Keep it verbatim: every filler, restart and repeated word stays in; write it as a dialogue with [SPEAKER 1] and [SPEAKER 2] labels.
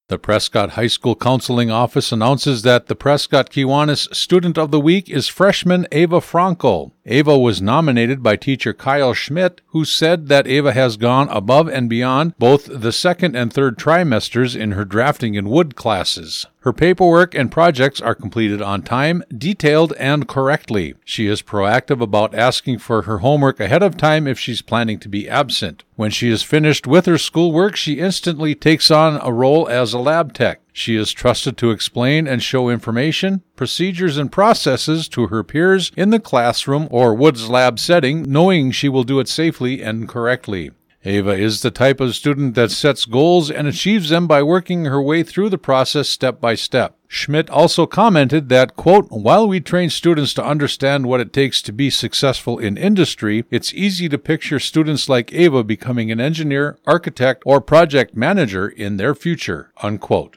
[SPEAKER 1] The Prescott High School Counseling Office announces that the Prescott-Kiwanis Student of the Week is freshman Ava Franco. Ava was nominated by teacher Kyle Schmidt, who said that Ava has gone above and beyond both the second and third trimesters in her drafting and wood classes. Her paperwork and projects are completed on time, detailed, and correctly. She is proactive about asking for her homework ahead of time if she's planning to be absent. When she is finished with her schoolwork, she instantly takes on a role as a lab tech. She is trusted to explain and show information, procedures, and processes to her peers in the classroom or Woods lab setting, knowing she will do it safely and correctly. Ava is the type of student that sets goals and achieves them by working her way through the process step by step. Schmidt also commented that, quote, "While we train students to understand what it takes to be successful in industry, it's easy to picture students like Ava becoming an engineer, architect, or project manager in their future," unquote.